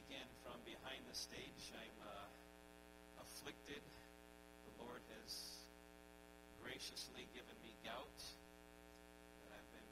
again from behind the stage. I'm afflicted. The Lord has graciously given me gout that I've been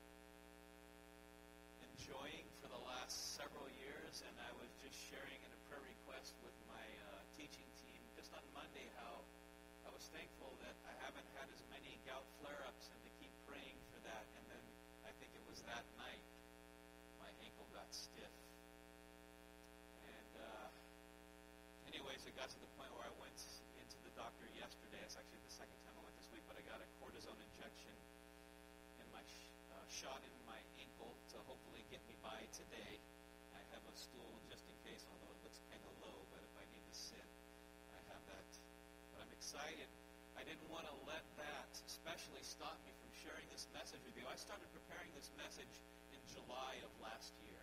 enjoying for the last several years, and I was just sharing in a prayer request with my teaching team just on Monday how I was thankful that I haven't had as many gout flare-ups and to keep praying for that. And then I think it was that night my ankle got stiff. And anyways, it got to the point where I went into the doctor yesterday. It's actually the second time I went this week, but I got a cortisone injection in my shot in my ankle to hopefully get me by today. I have a stool just in case, although it looks kind of low, but if I need to sit, I have that. But I'm excited. I didn't want to let that especially stop me from sharing this message with you. I started preparing this message in July of last year.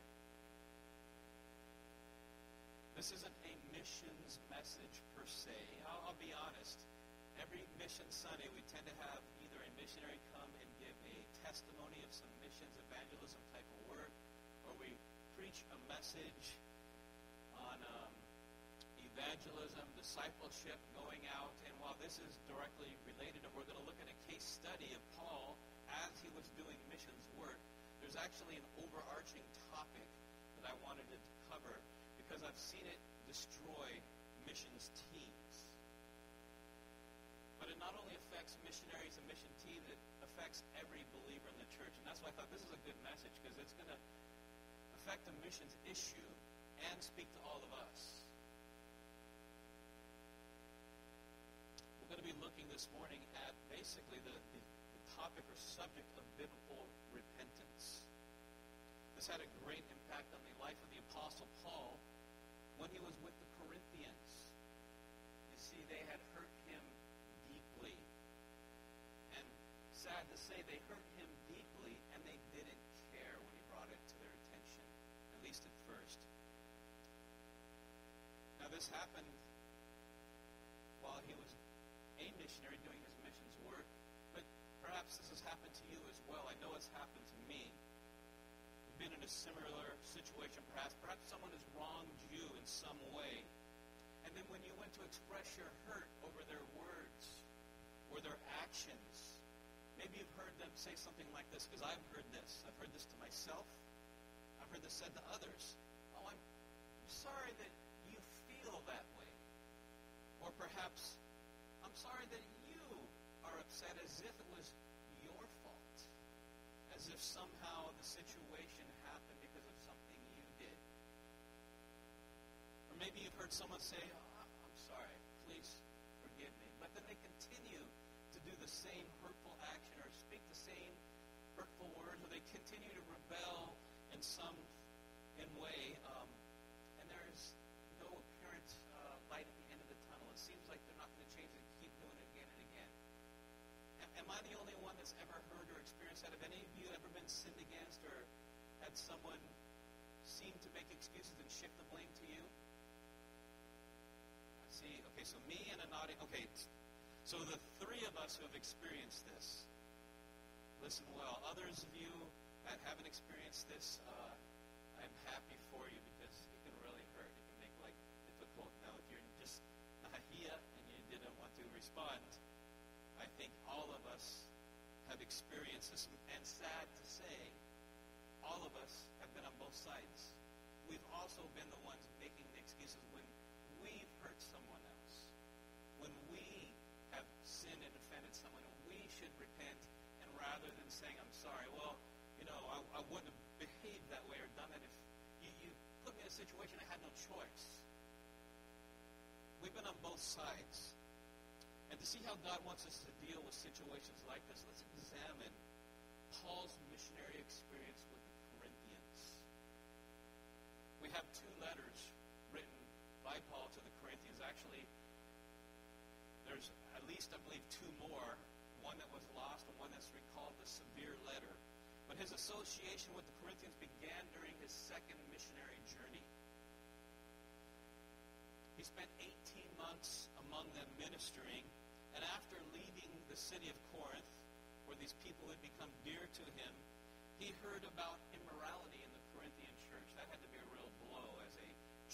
This isn't a missions message per se. I'll be honest. Every Mission Sunday, we tend to have either a missionary come and give a testimony of some missions evangelism type of work, or we preach a message on evangelism, discipleship, going out. And while this is directly related, and we're going to look at a case study of Paul as he was doing missions work, there's actually an overarching topic that I wanted to cover because I've seen it destroy missions teams. But it not only affects missionaries and mission teams, it affects every believer in the church. And that's why I thought this is a good message, because it's going to affect the missions issue and speak to all of us. We're going to be looking this morning at basically the topic or subject of biblical repentance. This had a great impact on the life of the Apostle Paul when he was with the Corinthians. You see, they had hurt him deeply. And sad to say, they hurt him deeply, and they didn't care when he brought it to their attention, at least at first. Now, this happened while he was a missionary doing his missions work, but perhaps this has happened to you as well. I know it's happened to me. You've been in a similar situation, perhaps. Perhaps someone has wronged you in some way. And then when you went to express your hurt over their words or their actions, maybe you've heard them say something like this, because I've heard this. I've heard this to myself. I've heard this said to others. Oh, I'm sorry that you feel that way. Or perhaps, I'm sorry that you are upset as if it was your fault. As if somehow the situation happened because of something you did. Or maybe you've heard someone say, oh, I'm sorry, please forgive me. But then they continue to do the same hurtful action or speak the same hurtful words, or they continue to rebel in some way, and there is no apparent light at the end of the tunnel. It seems like they're not going to change it and keep doing it again and again. Am I the only one that's ever heard or experienced that? Have any of you ever been sinned against or had someone seem to make excuses and shift the blame to you? I see. Okay, so me and a nodding. Okay, so the three of us who have experienced this, listen well. Others of you that haven't experienced this, I'm happy for you, because it can really hurt. It can make life difficult. Now, if you're just not here and you didn't want to respond, I think all of us have experienced this. And sad to say, all of us have been on both sides. We've also been the ones making the excuses when we've hurt someone else, when we have sinned and offended someone, and we should repent. And rather than saying, I'm sorry, well, I wouldn't have behaved that way or done that if you put me in a situation I had no choice. We've been on both sides. And to see how God wants us to deal with situations like this, let's examine Paul's missionary experience with the Corinthians. We have two letters written by Paul to the Corinthians. Actually, there's at least, I believe, two more. One that was lost and one that's recalled, the severe letter. But his association with the Corinthians began during his second missionary journey. He spent 18 months among them ministering, and after leaving the city of Corinth, where these people had become dear to him, he heard about immorality in the Corinthian church. That had to be a real blow as a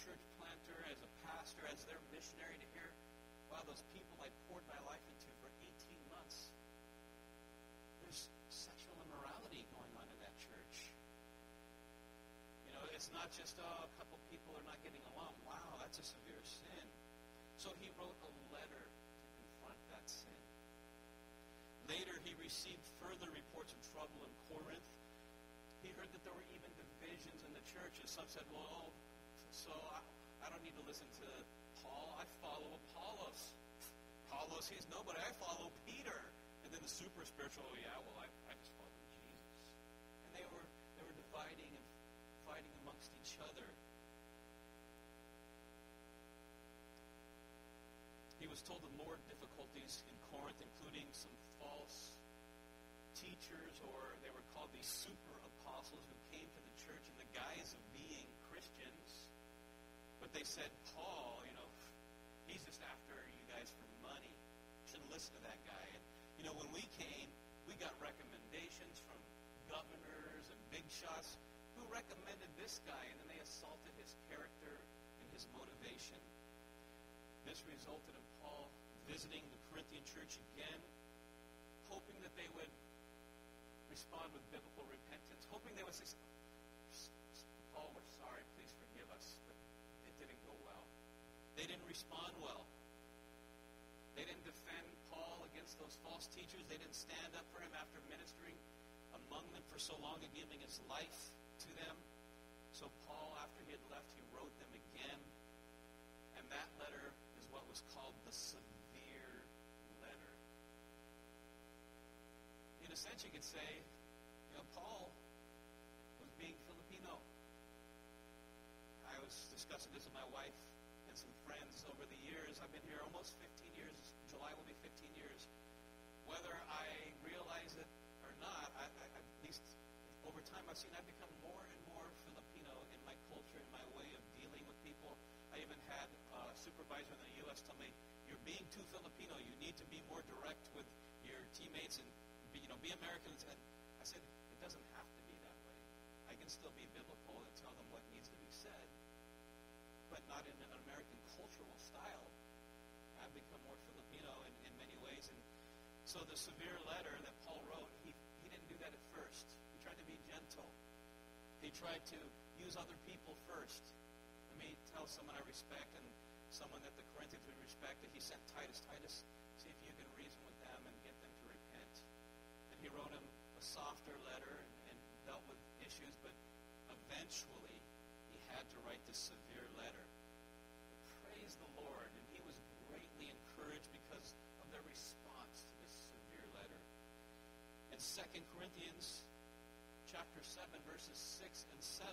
as their missionary to hear, wow, those people I poured my life into for 18 months, there's sexual immorality going on in that church. You know, it's not just, a couple people are not getting along. Wow, that's a severe sin. So he wrote a letter to confront that sin. Later, he received further reports of trouble in Corinth. He heard that there were even divisions in the church. And some said, well, so I don't need to listen to Paul. I follow Apollos. Apollos, he's nobody. I follow Peter. And then the super spiritual, I just follow Jesus. And they were dividing and fighting amongst each other. He was told of more difficulties in Corinth, including some false teachers, or they were called these super apostles, who came to the church in the guise of being Christians. But they said, Paul, he's just after you guys for money. You shouldn't listen to that guy. And, when we came, we got recommendations from governors and big shots who recommended this guy, and then they assaulted his character and his motivation. This resulted in Paul visiting the Corinthian church again, hoping that they would respond with biblical repentance, hoping they would say, Paul, we're sorry, please forgive us. But it didn't go well. They didn't respond well. They didn't defend Paul against those false teachers. They didn't stand up for him after ministering among them for so long and giving his life to them. So Paul, after he had left, he wrote them again. And that letter is what was called the severe letter. In a sense, you could say, Paul was being Filipino. I was discussing this with my wife and some friends over the years. I've been here almost 15 years. July will be 15 years. Whether I realize it or not, at least over time, I've seen I've become more and more Filipino in my culture, in my way of dealing with people. I even had a supervisor in the U.S. tell me, you're being too Filipino. You need to be more direct with your teammates and be Americans. And I said, it doesn't have to be that way. I can still be biblical and tell them what needs to be said, but not in an American cultural style. I've become more Filipino in many ways. And so the severe letter that Paul wrote, he didn't do that at first. He tried to be gentle. He tried to use other people first. Let me tell someone I respect and someone that the Corinthians would respect that he sent Titus. Titus, see if you can reason with them and get them to repent. And he wrote him a softer letter and dealt with issues, but eventually he had to write this severe letter. But praise the Lord, and he was greatly encouraged because of their response to this severe letter. In 2 Corinthians chapter 7, verses 6 and 7,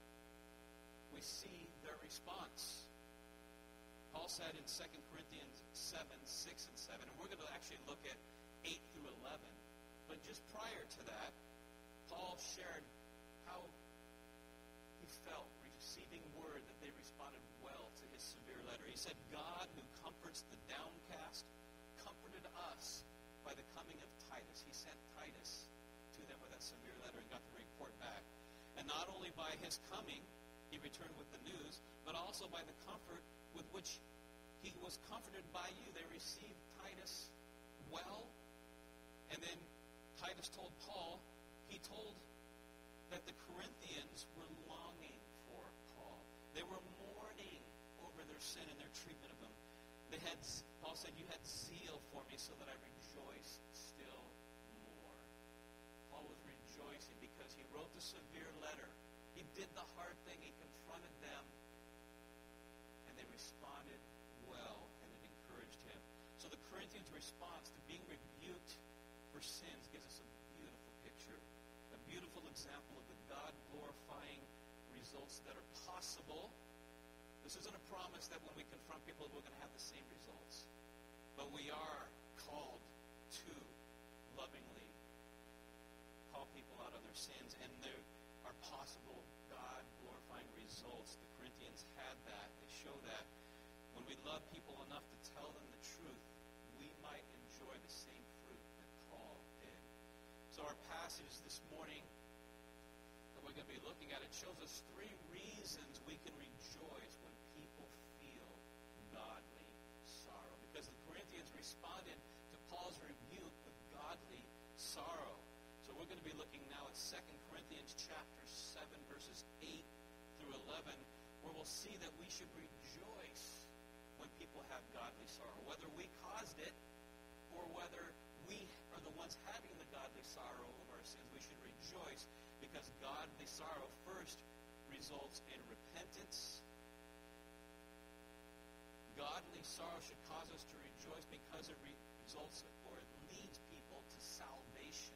we see their response. Paul said in 2 Corinthians 7, 6 and 7, and we're going to actually look at 8 through 11, but just prior to that, Paul shared how he felt receiving word that they responded well to his severe letter. He said, God who comforts the downcast comforted us by the coming of Titus. He sent Titus to them with that severe letter and got the report back. And not only by his coming, he returned with the news, but also by the comfort with which he was comforted by you. They received Titus well. And then Titus told Paul, he told that the Corinthians were longing for Paul. They were mourning over their sin and their treatment of him. Paul said, you had zeal for me so that I rejoice still more. Paul was rejoicing because he wrote the severe letter. He did the hard thing. He confronted them. And they responded well, and it encouraged him. So the Corinthians' response to being rebuked for sins gives us a beautiful picture, a beautiful example of the God-glorifying results that are possible. This isn't a promise that when we confront people we're going to have the same results. But we are called to lovingly call people out of their sins, and there are possible God-glorifying results. The Corinthians had that. They show that. When we love people enough to tell them the truth, we might enjoy the same fruit that Paul did. So our passage this morning that we're going to be looking at, it shows us 3 reasons we can rejoice when people feel godly sorrow. Because the Corinthians responded to Paul's rebuke with godly sorrow. So we're going to be looking now at 2 Corinthians chapter 7, verses 8 through 11, where we'll see that we should rejoice when people have godly sorrow. Whether we caused it or whether we are the ones having the godly sorrow of our sins, we should rejoice because godly sorrow first results in repentance. Godly sorrow should cause us to rejoice because it results or it leads people to salvation.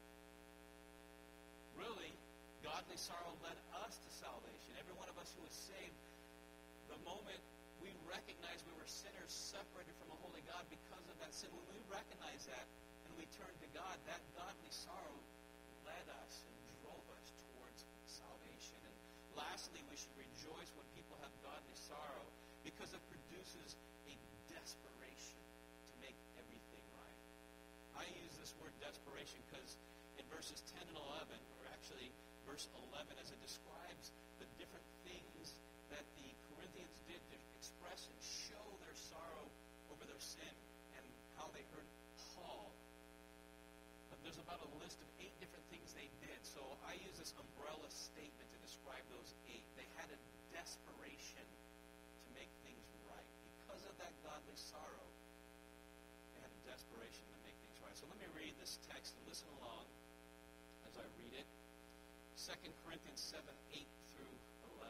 Really, godly sorrow led us to salvation. Every one of us who was saved, the moment we recognized we were sinners separated from a holy God because of that sin, when we recognized that and we turned to God, that godly sorrow led us and drove us towards salvation. And lastly, we should rejoice when people have godly sorrow because it produces a desperation to make everything right. I use this word desperation because in verses 10 and 11, or actually verse 11, as it describes the different things that the Corinthians did to express and show their sorrow over their sin and how they hurt Paul. But there's about a list of 8 different things they did. So I use this umbrella statement to describe those 8. They had a desperation to make things right. Because of that godly sorrow, they had a desperation to make things right. So let me read this text and listen along as I read it. 2 Corinthians 7, 8 through 11.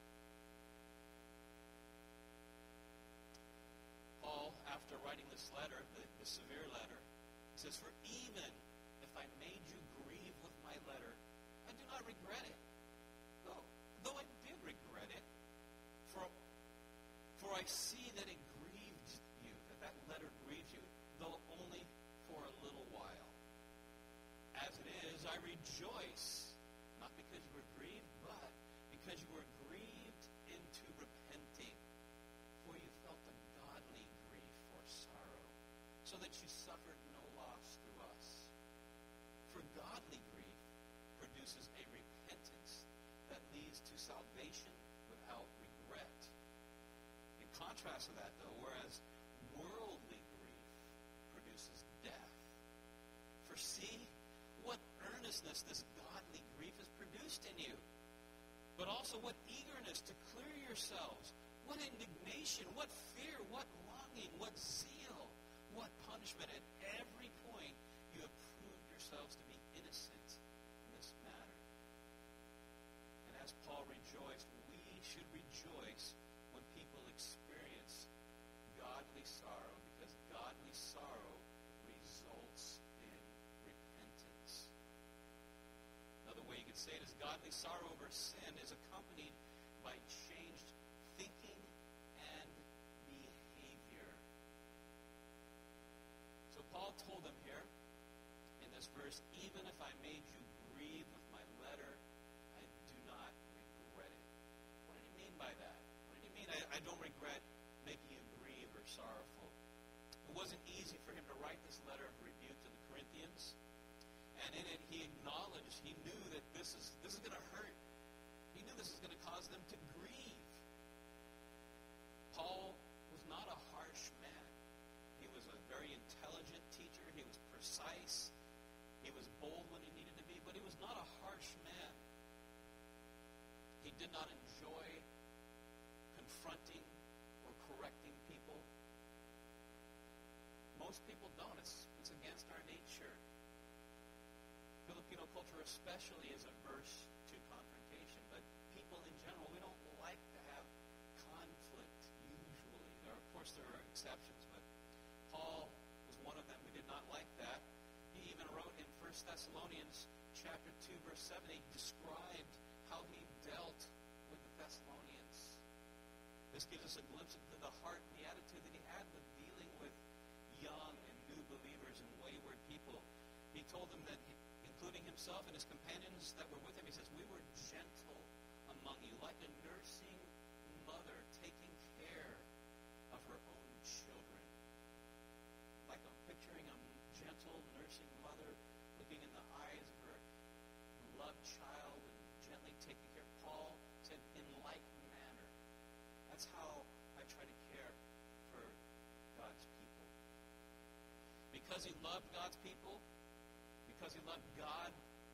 Paul, after writing this letter, the severe letter, says, "For even if I made you grieve with my letter, I do not regret it. Though I did regret it, for I see that it grieved you, that letter grieved you, though only for a little while. As it is, I rejoice, not because you were grieved, but because you were grieved into repenting. For you felt a godly grief for sorrow, so that you suffered no loss through us. For godly grief produces a repentance that leads to salvation without regret. In contrast to that, though, whereas worldly grief produces death. For see, what earnestness this godly grief has produced in you, but also what eagerness to clear yourselves, what indignation, what fear, what longing, what zeal, what punishment. At every point you have proved yourselves to be innocent in this matter. And as Paul rejoiced, we should rejoice when people experience godly sorrow, because godly sorrow results in repentance. Another way you could say it is godly sorrow over sin is accompanied by changed thinking and behavior. So Paul told them here in this verse, even if I made you grieve with my letter, I do not regret it. What did he mean by that? What did he mean? I don't regret making you grieve or sorrowful. It wasn't easy for him to write this letter of rebuke to the Corinthians. And in it, he acknowledged, he knew that this is going to hurt. He knew this is going to cause them to grieve. Paul was not a harsh man. He was a very intelligent teacher. He was precise. He was bold when he needed to be, but he was not a harsh man. He did not enjoy confronting or correcting people. Most people don't. It's against our nature. Filipino culture especially is averse to confrontation, but people in general, we don't like to have conflict usually. Of course, there are exceptions, but Paul was one of them who did not like that. He even wrote in 1 Thessalonians chapter 2, verse 7, he described how he dealt with the Thessalonians. This gives us a glimpse into the heart and the attitude that he had with dealing with young and new believers and wayward people. He told them that, including himself and his companions that were with him, he says, we were gentle among you, like a nursing mother taking care of her own children. Like I'm picturing a gentle nursing mother looking in the eyes of her beloved child and gently taking care. Paul said, in like manner. That's how I try to care because he loved God's people, because he loved God,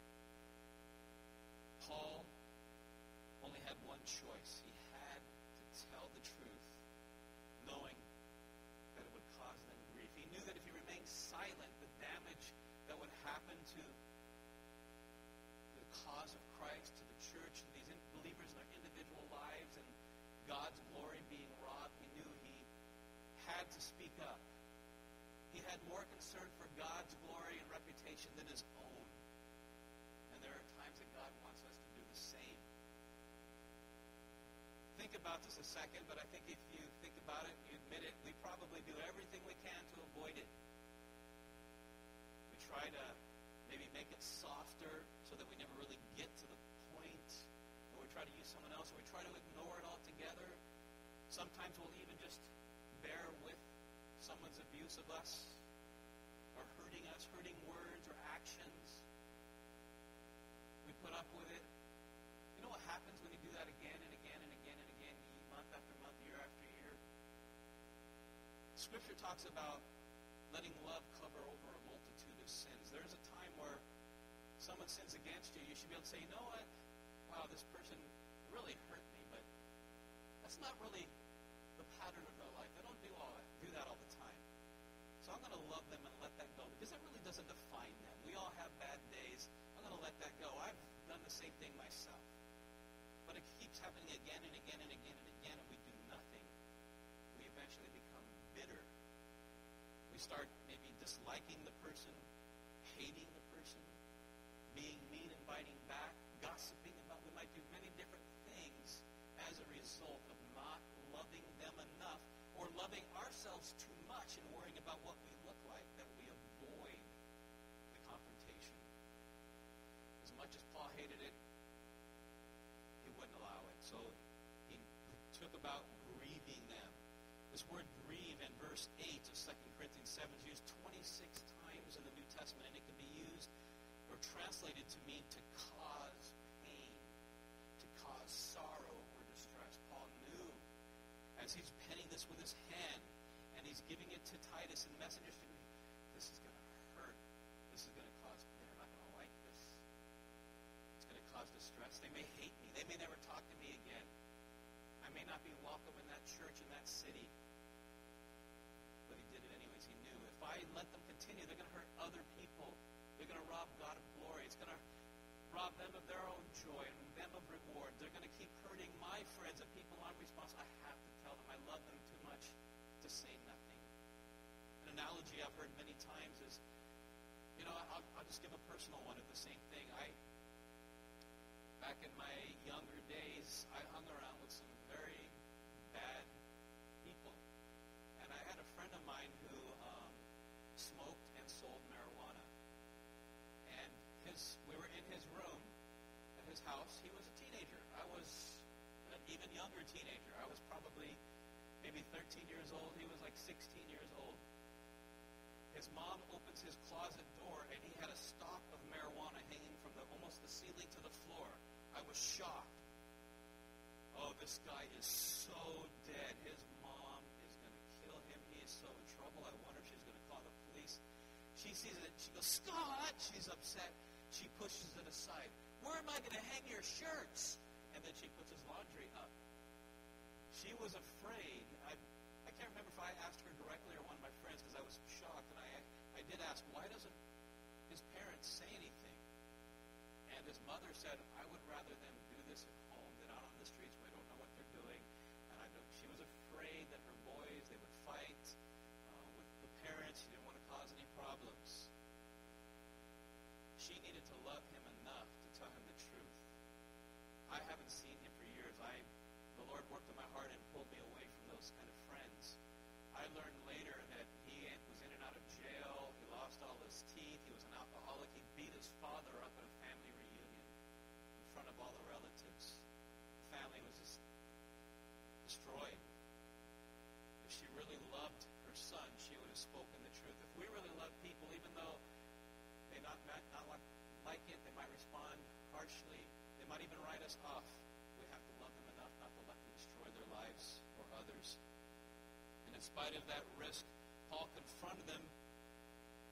Paul only had one choice. He had to tell the truth, knowing that it would cause them grief. He knew that if he remained silent, the damage that would happen to the cause of Christ, to the church, and these believers in their individual lives, and God's glory being robbed, he knew he had to speak up. He had more concern for God's glory and reputation than his own. And there are times that God wants us to do the same. Think about this a second, but I think if you think about it, you admit it, we probably do everything we can to avoid it. We try to maybe make it softer so that we never really get to the point, or we try to use someone else, or we try to ignore it altogether. Sometimes we'll even just bear with someone's abuse of us, or hurting us, hurting words or actions. We put up with it. You know what happens when you do that again and again and again and again, month after month, year after year? Scripture talks about letting love cover over a multitude of sins. There's a time where someone sins against you, you should be able to say, you know what? Wow, this person really hurt me, but that's not really the pattern of their life. They don't do that all the time. So I'm going to love them and let that go, because that really doesn't define them. We all have bad days. I'm going to let that go. I've done the same thing myself. But it keeps happening again and again and again and again, and we do nothing. We eventually become bitter. We start maybe disliking the person, hating the person, being mean and biting back, gossiping about. We might do many different things as a result of not loving them enough, or loving ourselves too much and worrying about what we look like, that we avoid the confrontation. As much as Paul hated it, he wouldn't allow it. So he took about grieving them. This word grieve in verse 8 of 2 Corinthians 7 is used 26 times in the New Testament, and it can be used or translated to mean to cause pain, to cause sorrow or distress. Paul knew, as he's penning this with his hand, and he's giving it to Titus and messengers to me, this is going to hurt. This is going to cause, they're not going to like this. It's going to cause distress. They may hate me. They may never talk to me again. I may not be welcome in that church, in that city. But he did it anyways. He knew if I let them continue, they're going to hurt other people. They're going to rob God of glory. It's going to rob them of their own joy and them of reward. They're going to keep hurting my friends and people I'm responsible. I have to tell them I love them too much to say nothing. An analogy I've heard many times is, I'll just give a personal one of the same thing. Back in my younger days, I hung around with some very bad people. And I had a friend of mine who smoked and sold marijuana. And we were in his room at his house. He was a teenager. I was an even younger teenager. I was probably maybe 13 years old. He was like 16 years old. His mom opens his closet door, and he had a stalk of marijuana hanging from almost the ceiling to the floor. I was shocked. Oh, this guy is so dead. His mom is going to kill him. He is so in trouble. I wonder if she's going to call the police. She sees it. She goes, Scott! She's upset. She pushes it aside. Where am I going to hang your shirts? And then she puts his laundry up. She was afraid. I can't remember if I asked her directly or one of my friends, because I was shocked. And I did ask, why doesn't his parents say anything? And his mother said, I would rather them do this at home than out on the streets where I don't know what they're doing. And she was afraid that her boys, they would fight with the parents. She didn't want to cause any problems. She needed to love him enough to tell him the truth. I haven't seen him for years. The Lord worked in my heart and pulled me away from those kind of friends. I learned later that he was in and out of jail. He lost all his teeth. He was an alcoholic. He beat his father up at a family reunion in front of all the relatives. The family was just destroyed. If she really loved her son, she would have spoken the truth. If we really love people, even though they not like it, they might respond harshly, they might even write us off, we have to love them enough not to let them destroy their lives or others. And in spite of that risk, Paul confronted them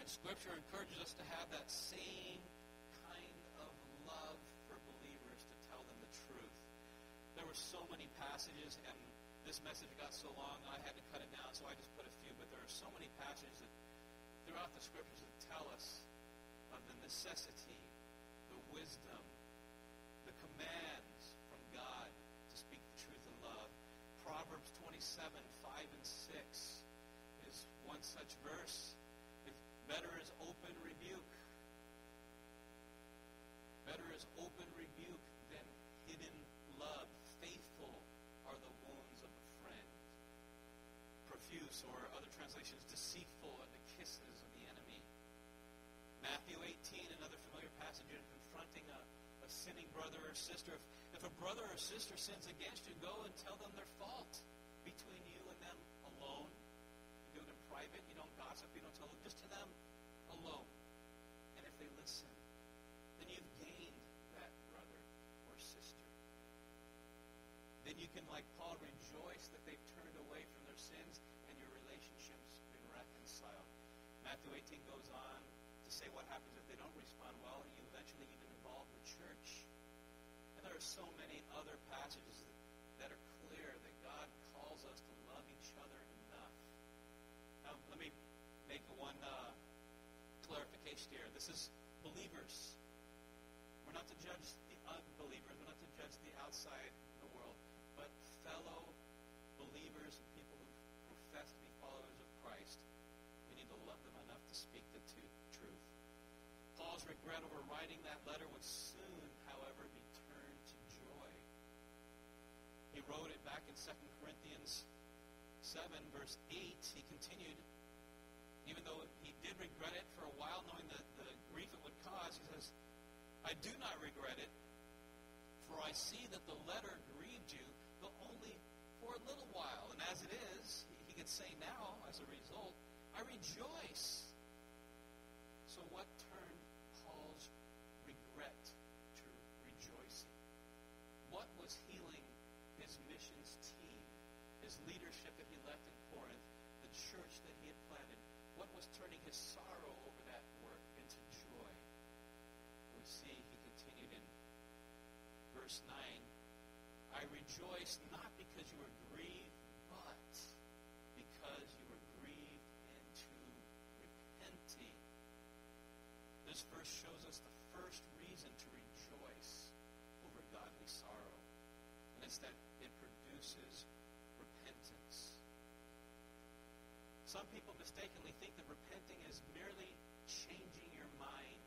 And Scripture encourages us to have that same kind of love for believers to tell them the truth. There were so many passages, and this message got so long, I had to cut it down, so I just put a few. But there are so many passages that throughout the Scriptures that tell us of the necessity, the wisdom, the commands from God to speak the truth in love. Proverbs 27, 5 and 6 is one such verse. Better is open rebuke. Better is open rebuke than hidden love. Faithful are the wounds of a friend. Profuse, or other translations, deceitful are the kisses of the enemy. Matthew 18, another familiar passage, in confronting a sinning brother or sister. If a brother or sister sins against you, go and tell them their fault between you and them alone. You do it in private. You don't gossip. You don't tell them. Just to them alone. And if they listen, then you've gained that brother or sister. Then you can, like Paul, rejoice that they've turned away from their sins and your relationship's been reconciled. Matthew 18 goes on to say what happens if they don't respond well, and you eventually even involve the church. And there are so many other passages that are clear that God calls us to love each other enough. Now, let me make one clarification here. This is believers. We're not to judge the unbelievers. We're not to judge the outside the world. But fellow believers and people who profess to be followers of Christ, we need to love them enough to speak the truth. Paul's regret over writing that letter would soon, however, be turned to joy. He wrote it back in 2 Corinthians 7, verse 8. He continued, even though he did regret it for a while, knowing the grief it would cause, he says, I do not regret it, for I see that the letter grieved you, though only for a little while. And as it is, he could say now, as a result, I rejoice. So what turned Paul's regret to rejoicing? What was healing his missions team, his leadership that he left in Corinth, the church that he had planted? What was turning his sorrow over that work into joy? We see he continued in verse 9, I rejoice not because you were grieved, but because you were grieved into repenting. This verse shows us the first reason to rejoice over godly sorrow, and it's that it produces repentance. Some people mistakenly think that repenting is merely changing your mind.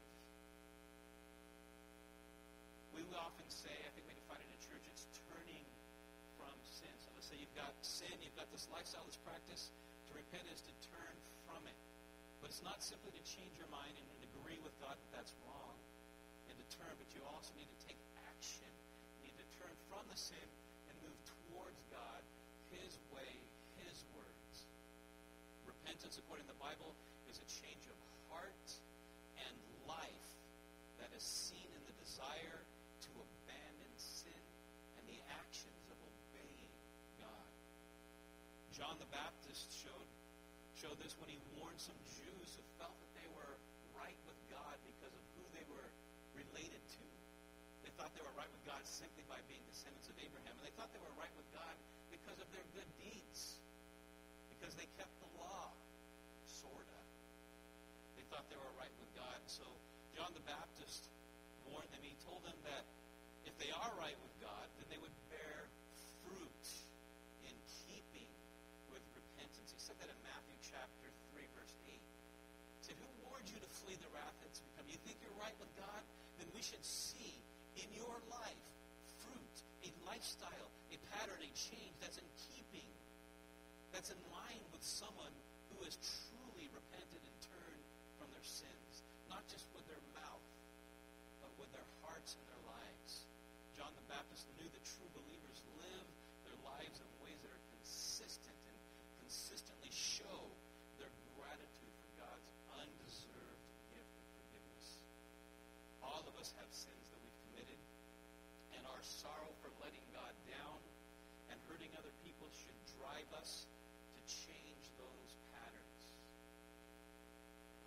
We will often say, I think we define it in church, it's turning from sin. So let's say you've got sin, you've got this lifestyle, this practice. To repent is to turn from it. But it's not simply to change your mind and agree with God that that's wrong and to turn, but you also need to take action. You need to turn from the sin and move towards God, His way, His words. Repentance, according to the Bible, is a change of heart and life that is seen in the desire to abandon sin and the actions of obeying God. John the Baptist showed this when he warned some Jews who felt that they were right with God because of who they were related to. They thought they were right with God simply by being descendants of Abraham, and they thought they were right with God because of their good deeds, because they kept the law, sort of. They thought they were right with God. So John the Baptist warned them. He told them that if they are right with God, then they would bear fruit in keeping with repentance. He said that in Matthew chapter 3, verse 8. He said, who warned you to flee the wrath that's to come? You think you're right with God? Then we should see in your life fruit, a lifestyle, a pattern, a change that's in keeping, that's in line with someone who has truly repented and turned from their sins, not just with their mouth, but with their hearts and their lives. John the Baptist knew that true believers live their lives in ways that are consistent and consistently show their gratitude for God's undeserved gift of forgiveness. All of us have sins that we've committed, and our sorrow for letting God down and hurting other people should drive us to change those patterns.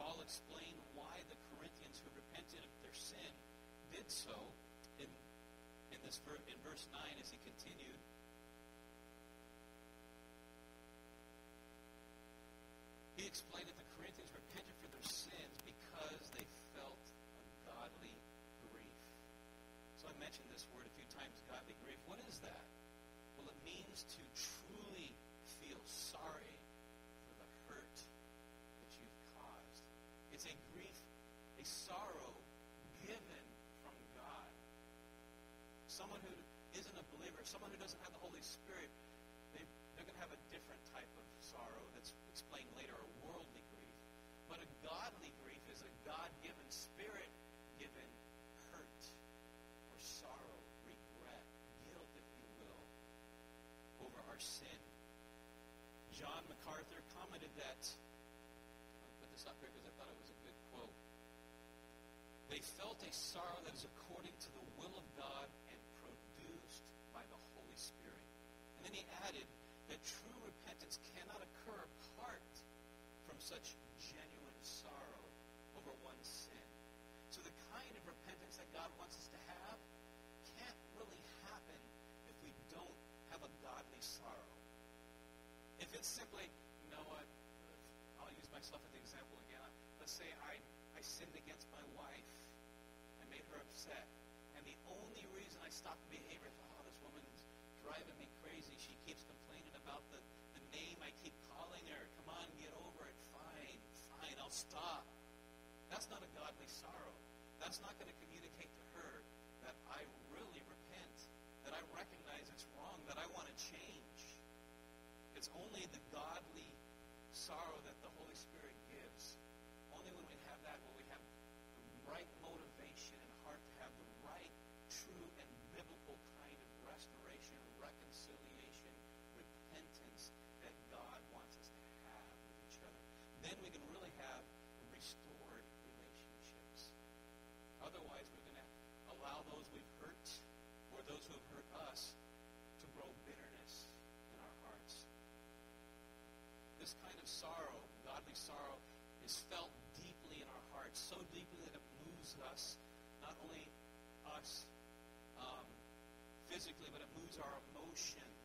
Paul explained why the Corinthians who repented of their sin did so in verse 9 as he continued. He explained that the Corinthians repented for their sins because they felt a godly grief. So I mentioned this word a few times, godly grief. What is that? Well, it means to truly feel sorry for the hurt that you've caused. It's a grief, a sorrow given from God. Someone who isn't a believer, someone who doesn't have the Holy Spirit, they're going to have a different type of sorrow that's explained later, a worldly grief. But a godly grief is a God-given, Spirit-given hurt or sorrow, regret, guilt, if you will, over our sin. John MacArthur commented that, I'll put this up here because I thought it was a good quote. They felt a sorrow that is according to the will of God and produced by the Holy Spirit. And then he added that true repentance cannot occur apart from such genuine sorrow over one's sin. So the kind of repentance that God wants us to have can't really happen if we don't have a godly sorrow. If it's simply, you know what, I'll use myself as the example again. Let's say I sinned against my wife. I made her upset. And the only reason I stopped behavior is, this woman's driving me crazy. She keeps complaining about the name I keep calling her. Come on, get over it. Fine, I'll stop. That's not a godly sorrow. That's not going to communicate to her that I really repent, that I recognize it's wrong, that I want to change. It's only the godly sorrow that the Holy Spirit gives. Only when we have that will we have the right motivation and heart to have the right, true, and biblical kind of restoration, reconciliation, repentance that God wants us to have with each other. Then we can really have restored relationships. Otherwise, we're going to allow those we've hurt or those who have hurt us to grow bitterness in our hearts. This kind of sorrow, godly sorrow, is felt deeply in our hearts, so deeply that it moves us, not only us physically, but it moves our emotions.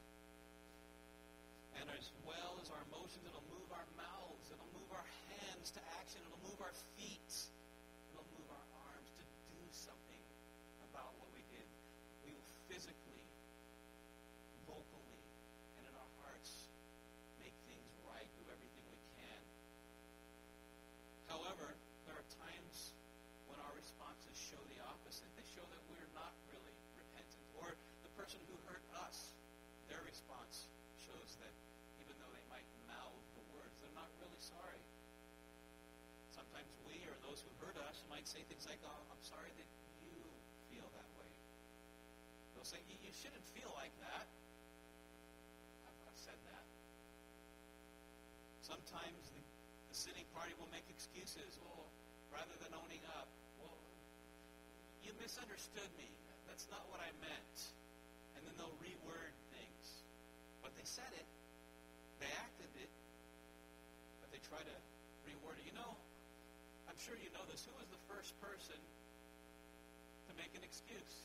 And as well as our emotions, it'll move our mouths, it'll move our hands to action, it'll move our feet, it'll move our arms to do something about what we did. We will physically, vocally, and in our hearts make things right, do everything we can. However, there are times when our responses show the opposite. They show that we're not really repentant. Or the person who hurt us, their response shows that even though they might mouth the words, they're not really sorry. Sometimes we or those who hurt us might say things like, I'm sorry that you feel that way. They'll say, you shouldn't feel like that. I've said that. Sometimes the sitting party will make excuses. Well, rather than owning up, well, you misunderstood me. That's not what I meant. And then they'll reword things. But they said it. They acted it. But they try to reword it. I'm sure you know this. Who was the first person to make an excuse?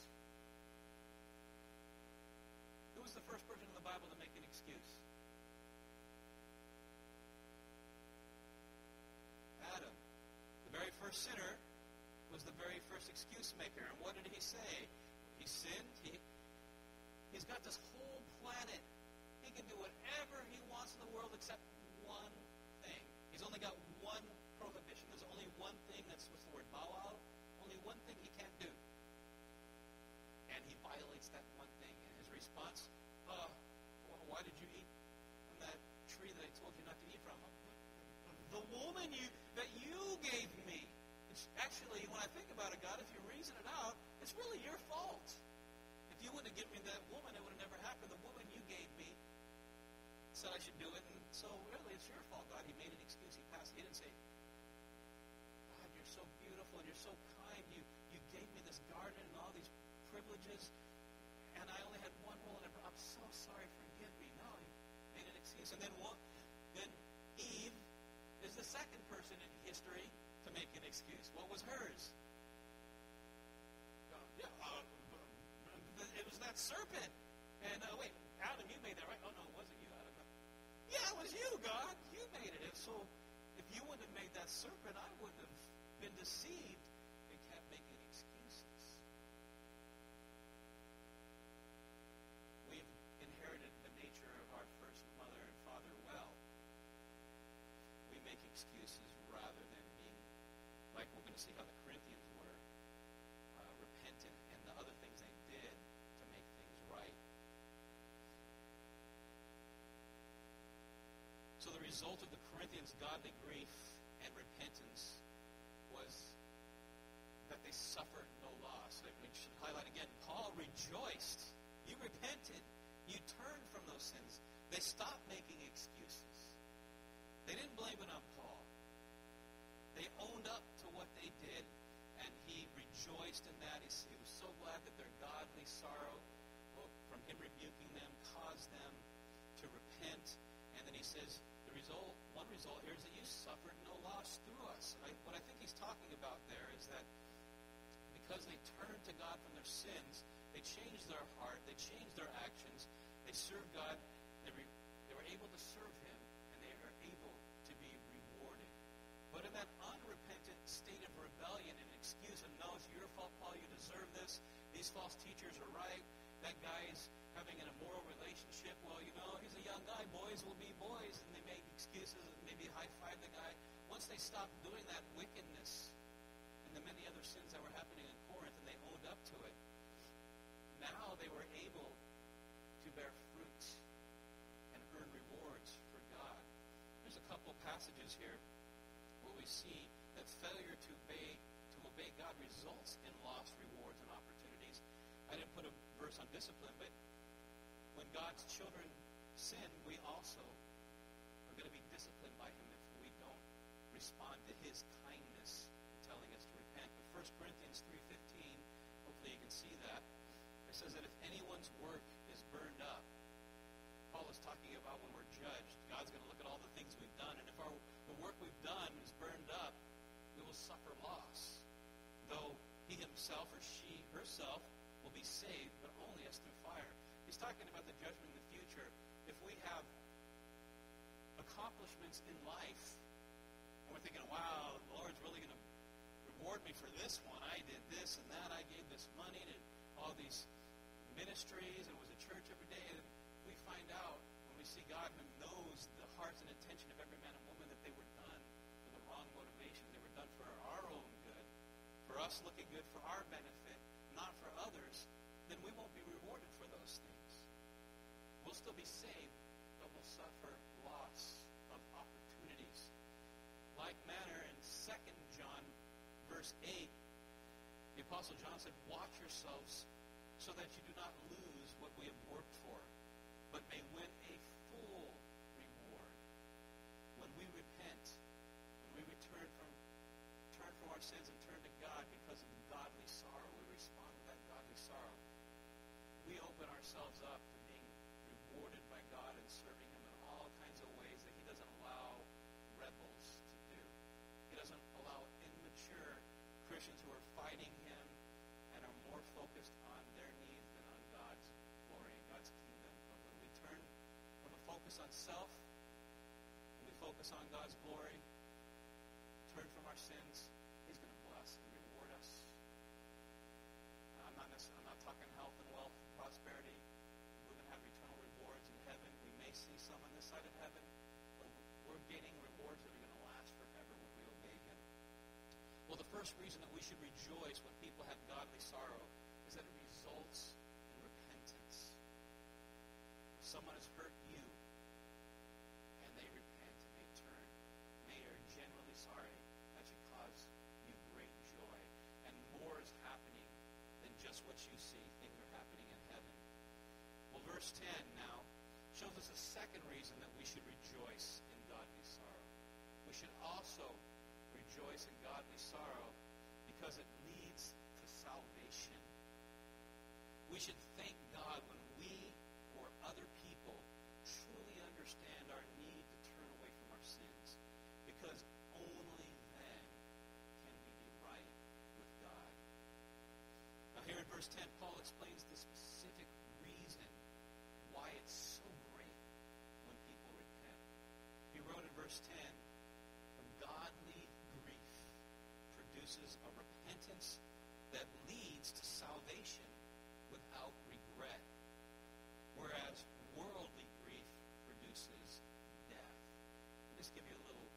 Who was the first person in the Bible to make an excuse? Adam. The very first sinner was the very first excuse maker. And what did he say? He sinned. He's got this whole planet. He can do whatever he wants in the world except one thing. He's only got one prohibition. There's only one thing that's, what's the word, bawal? Only one thing he can't do. And he violates that one thing. And his response, why did you eat from that tree that I told you not to eat from? The woman that you gave me. It's actually, when I think about it, God, if you reason it out, it's really your fault. If you wouldn't have given me that woman, it would have never happened. The woman you gave me said I should do it, and so really it's your fault, God. He made an excuse. He passed. He didn't say, God, you're so beautiful and you're so kind. You gave me this garden and all these privileges, and I only had one rule, and I'm so sorry. Forgive me. No, he made an excuse. And then Eve is the second person in history to make an excuse. What was hers? It was that serpent. And wait, Adam, you made that, right? Oh, no, it wasn't you, Adam. Yeah, it was you, God. You made it. And so if you wouldn't have made that serpent, I wouldn't have been deceived and kept making excuses. We've inherited the nature of our first mother and father well. We make excuses rather than being, like we're going to see how the Corinthians were, repentant and the other things they did to make things right. So the result of the Corinthians' godly grief and repentance was that they suffered no loss. We should highlight again, Paul rejoiced. You repented. You turned from those sins. They stopped making excuses. They didn't blame it on Paul. They owned up to what they did, and he rejoiced in that. He was so glad that their godly sorrow from him rebuking them caused them to repent. And then he says, one result here is that you suffered no loss through us. And what I think he's talking about there is that because they turned to God from their sins, they changed their heart, they changed their actions, they served God, they were able to serve him, and they were able to be rewarded. But in that unrepentant state of rebellion and excuse of, no, it's your fault, Paul, you deserve this, these false teachers are right, that guy is having an immoral relationship, well, he's a young guy, boys will be boys, and they make excuses and maybe high-five the guy. Once they stopped doing that wickedness and the many other sins that were happening in Corinth, and they owned up to it, now they were able to bear fruit and earn rewards for God. There's a couple passages here where we see that failure to obey God results in lost rewards and opportunities. I didn't put a verse on discipline, but when God's children sin, we also are going to be disciplined by him if we don't respond to his kindness telling us to repent. But 1 Corinthians 3:15, hopefully you can see that. It says that if anyone's work is burned up, Paul is talking about when we're judged. God's going to look at all the things we've done, and if the work we've done is burned up, we will suffer loss. Though he himself or she herself will be saved, but only as through fire. He's talking about the judgment in the future. If we have accomplishments in life, and we're thinking, wow, the Lord's really going to reward me for this one. I did this and that. I gave this money to all these ministries and was at church every day. And we find out when we see God who knows the hearts and intention of every man and woman that they were done for the wrong motivation. They were done for our own good, for us looking good for our benefit, not for others. Then we won't be rewarded for those things. We'll still be saved, but we'll suffer loss of opportunities. Like manner in 2 John verse 8, the Apostle John said, watch yourselves so that you do not lose what we have worked for, but may win a full reward. When we repent, when we turn from our sins and turn to God because of the godly sorrow, we respond to that godly sorrow. We open ourselves up to being rewarded by God and serving him in all kinds of ways that he doesn't allow rebels to do. He doesn't allow immature Christians who are fighting him and are more focused on their needs than on God's glory and God's kingdom. But when we turn from a focus on self and we focus on God's glory, turn from our sins, he's going to bless and reward us. I'm not talking health and wealth and prosperity. We're going to have eternal rewards in heaven. We may see some on this side of heaven, but we're gaining rewards that are going to last forever when we obey him. Well, the first reason that we should rejoice when people have godly sorrow is that it results in repentance. If someone has hurt you and they repent and they turn, they are genuinely sorry, that should cause you great joy. And more is happening than just what you see. Things are happening in heaven. Well, verse 10 now shows us a second reason that we should rejoice in godly sorrow. We should also rejoice in godly sorrow because it leads to salvation. We should thank God when we or other people truly understand our need to turn away from our sins, because verse 10, Paul explains the specific reason why it's so great when people repent. He wrote in verse 10, godly grief produces a repentance that leads to salvation without regret, whereas worldly grief produces death. I'll just give you a little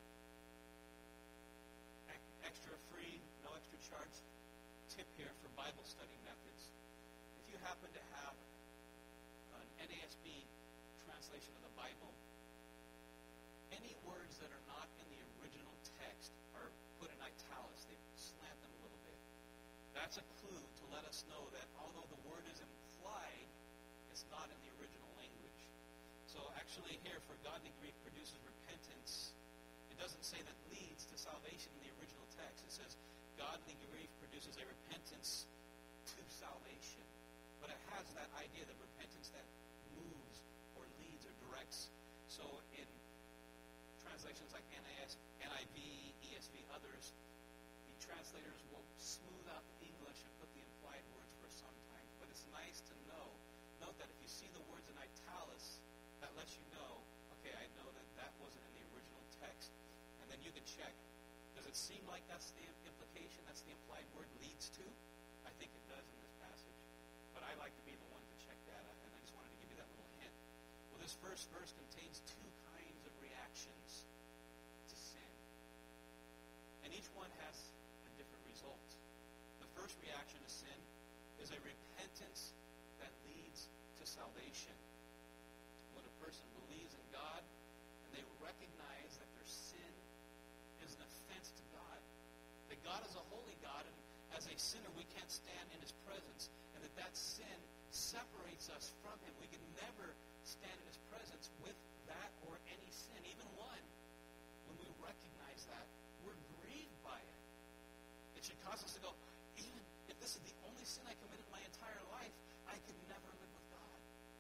extra free, no extra charge tip here for Bible study methods. If you happen to have an NASB translation of the Bible, any words that are not in the original text are put in italics. They slant them a little bit. That's a clue to let us know that although the word is implied, it's not in the original language. So actually here, for godly grief produces repentance, it doesn't say that leads to salvation in the original text. It says godly grief produces a repentance to salvation. But it has that idea, that repentance that moves or leads or directs. So in translations like NIV, ESV, others, the translators will smooth out the English and put the implied words for some time. But it's nice to note that if you see the words in italics, that lets you know, okay, I know that that wasn't in the original text. And then you can check, does it seem like that's the implication, that's the implied word leads to? I think it does in this passage. But I like to be the one to check that out, and I just wanted to give you that little hint. Well, this first verse contains two kinds of reactions to sin. And each one has a different result. The first reaction to sin is a repentance that leads to salvation. When a person believes in God and they recognize that their sin is an offense to God, that God is a holy God, and as a sinner we can't stand in his presence, and that sin separates us from him. We can never stand in his presence with that or any sin, even one. When we recognize that, we're grieved by it. It should cause us to go, even if this is the only sin I committed my entire life, I could never live with God.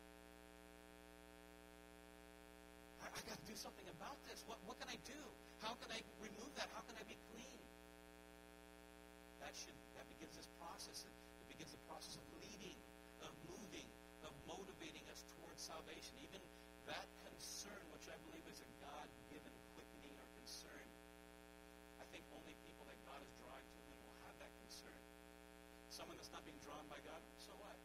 I got to do something about this. What can I do? How can I remove that? How can I be clean? That begins this process. It begins the process of leading, of moving, of motivating us towards salvation. Even that concern, which I believe is a God-given quickening or concern. I think only people that God is drawing to him will have that concern. Someone that's not being drawn by God, so what?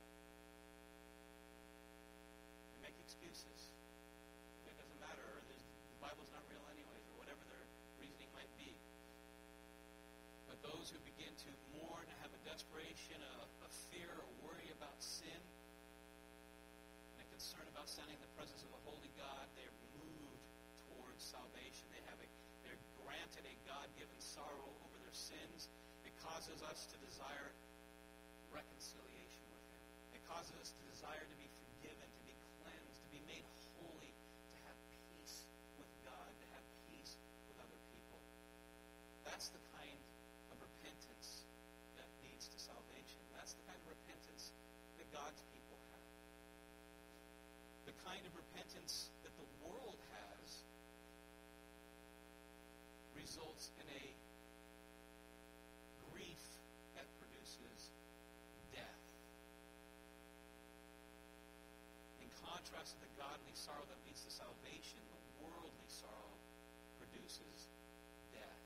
They make excuses. It doesn't matter, or the Bible's not real anyways, or whatever their reasoning might be. But those who begin to mourn, have a desperation, a fear, or worry about sin, and a concern about standing in the presence of a holy God, they're moved towards salvation. They're granted a God-given sorrow over their sins. It causes us to desire reconciliation with him. It causes us to desire to be forgiven, to be cleansed, to be made holy, to have peace with God, to have peace with other people. That's the kind of repentance that leads to salvation. That's the kind of repentance that God's people have. The kind of repentance that the world has results in a grief that produces death. In contrast to the godly sorrow that leads to salvation, the worldly sorrow produces death.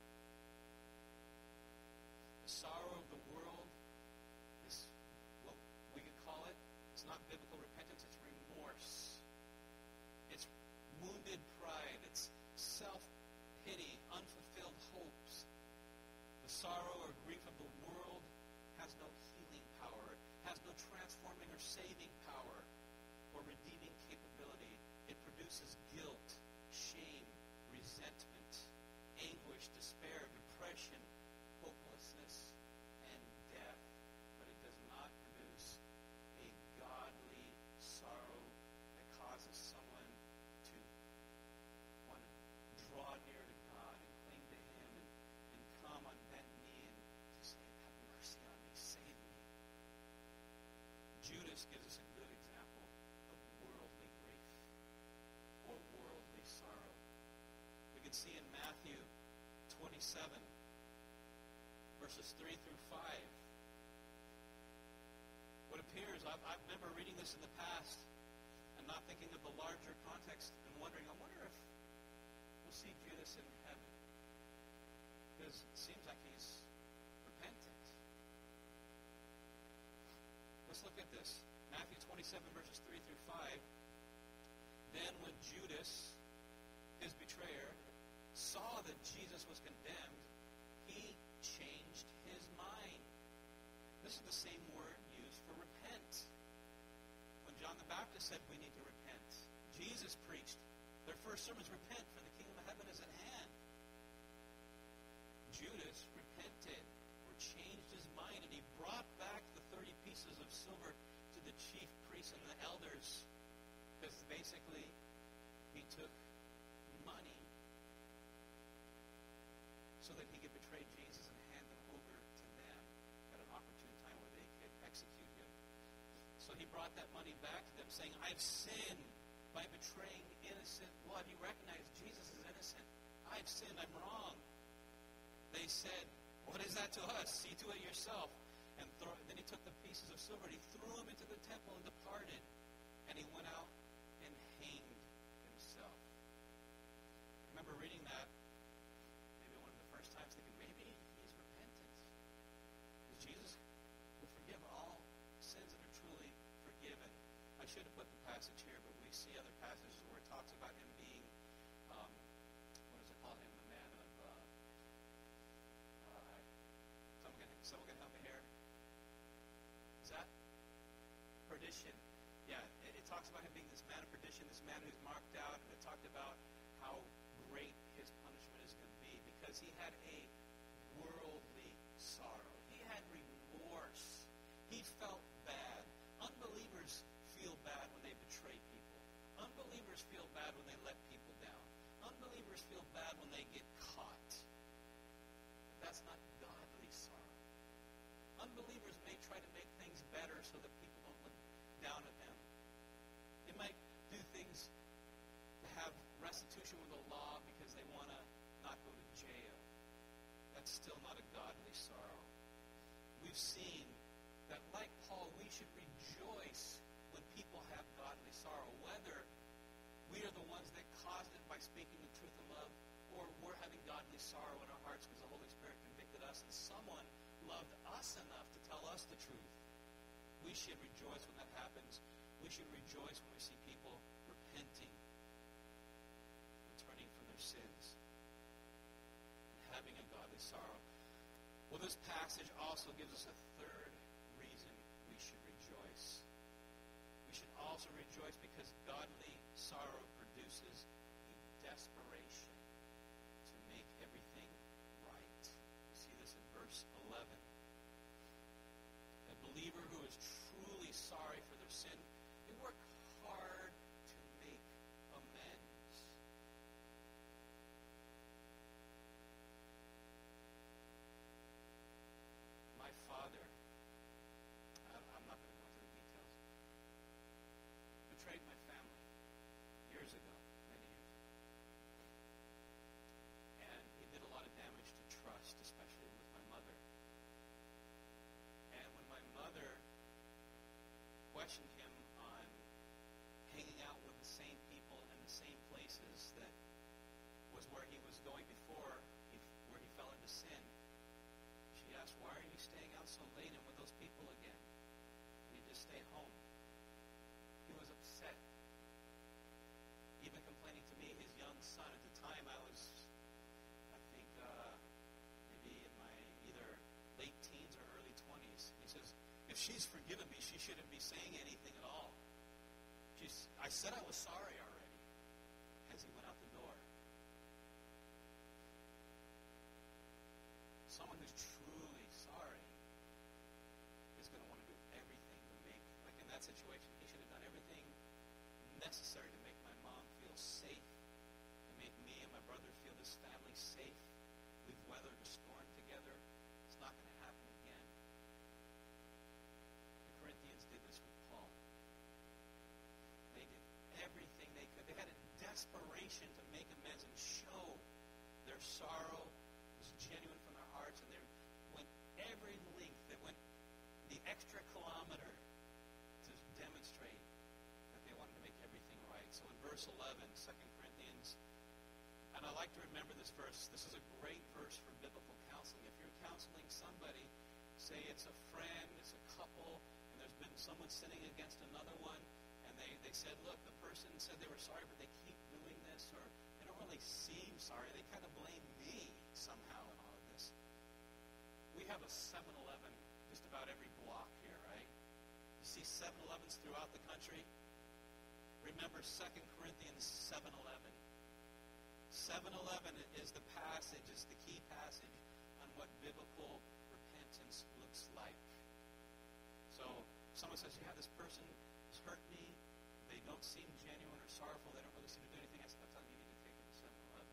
The sorrow of the world is what we could call it. It's not biblical repentance, it's remorse. It's wounded pride. It's self-pity, unfulfilled hopes. The sorrow or grief of the world has no healing power, has no transforming or saving power or redeeming capability. It produces guilt, shame, resentment, anguish, despair, depression, hopelessness, and death. But it does not produce a godly sorrow that causes someone to want to draw near to God and cling to him and come on bent knee and to say, have mercy on me, save me. Judas gives us a good example of worldly grief or worldly sorrow. We can see in Matthew 27, verses 3 through 5. I remember reading this in the past and not thinking of the larger context and wondering, I wonder if we'll see Judas in heaven. Because it seems like he's repentant. Let's look at this. Matthew 27, verses 3 through 5. Then when Judas, his betrayer, saw that Jesus was condemned, he changed his mind. This is the same word used for repent. When John the Baptist said we need to repent, Jesus preached their first sermon is repent, for the kingdom of heaven is at hand. Judas repented or changed his mind, and he brought back the 30 pieces of silver to the chief priests and the elders, because basically he took money so that he could betray Jesus and hand them over to them at an opportune time where they could execute him. So he brought that money back to them, saying, I've sinned by betraying innocent blood. He recognized Jesus is innocent. I've sinned. I'm wrong. They said, what is that to us? See to it yourself. And then he took the pieces of silver and he threw them into the temple and departed. And he went out and hanged himself. I remember reading that maybe one of the first times, thinking maybe he's repentant. Because Jesus will forgive all sins that are truly forgiven. I should have put the passage here, but we see other passages where it talks about him being, what does it call him? A man of, someone can help me here. Is that perdition? Yeah, it talks about him being this man of perdition, this man who's marked out, and it talked about how great his punishment is going to be because he had a worldly sorrow. He had remorse. He felt bad. Unbelievers feel bad when they betray people. Unbelievers feel bad when they let people down. Unbelievers feel bad when they get caught. But that's not godly sorrow. Unbelievers may try to make things better so that people don't look down at them. They might do things to have restitution with the law because they want to not go to jail. That's still not a godly sorrow. We've seen that, like Paul, we should rejoice when people have godly sorrow, whether we are the ones that caused it by speaking the truth in love, or we're having godly sorrow in our hearts because the Holy Spirit convicted us and someone loved us enough to tell us the truth. We should rejoice when that happens. We should rejoice when we see people repenting and turning from their sins and having a godly sorrow. Well, this passage also gives us a third reason we should rejoice. We should also rejoice because godly sorrow produces a desperation to make everything right. You see this in verse 11. A believer who is truly sorry for their sin, they work hard to make amends. My father, I'm not going to go into the details, betrayed my family years ago, many years ago. And he did a lot of damage to trust, especially with my mother. And when my mother questioned him on hanging out with the same people and the same places that was where he was going before, where he fell into sin, she asked, why are you staying out so late and with those people again? And he just stayed home. He was upset. Even complaining to me, his young son. At the time, I was, I think, maybe in my either late teens or early 20s. He says, if she's forgiven me, she shouldn't be saying anything at all. I said I was sorry already as he went out the door. Someone who's truly sorry is going to want to do everything to make, like in that situation, he should have done everything necessary to make my mom feel safe, to make me and my brother feel this family safe. We've weathered a storm together. It's not going to happen again. The Corinthians did this with Paul. They did everything they could. They had a desperation to make amends and show their sorrow was genuine from their hearts, and they went every length. They went the extra kilometer to like to remember this verse. This is a great verse for biblical counseling. If you're counseling somebody, say it's a friend, it's a couple, and there's been someone sinning against another one, and they said, look, the person said they were sorry, but they keep doing this, or they don't really seem sorry. They kind of blame me somehow in all of this. We have a 7-Eleven just about every block here, right? You see 7-Elevens throughout the country. Remember 2 Corinthians 7:11. 7:11 is the passage, is the key passage on what biblical repentance looks like. So someone says, yeah, this person has hurt me. They don't seem genuine or sorrowful. They don't really seem to do anything. I said, I'm telling you, you need to take them to 7-Eleven.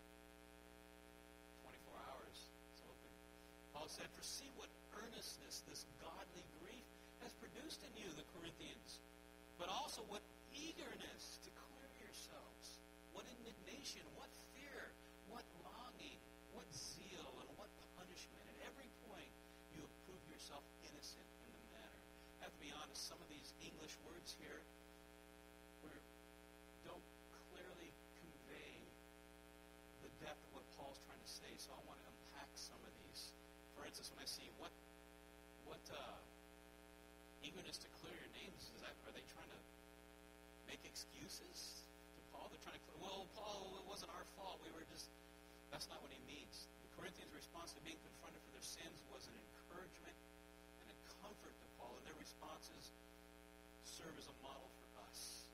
24 hours, it's open. Paul said, for see what earnestness this godly grief has produced in you, the Corinthians, but also what eagerness to clear yourselves, what indignation, what fear, what longing, what zeal, and what punishment. At every point, you have proved yourself innocent in the matter. I have to be honest, some of these English words here don't clearly convey the depth of what Paul's trying to say, so I want to unpack some of these. For instance, when I see what eagerness to clear your names, are they trying to make excuses to Paul? They're trying to, well, Paul, it wasn't our fault. That's not what he means. The Corinthians' response to being confronted for their sins was an encouragement and a comfort to Paul, and their responses serve as a model for us.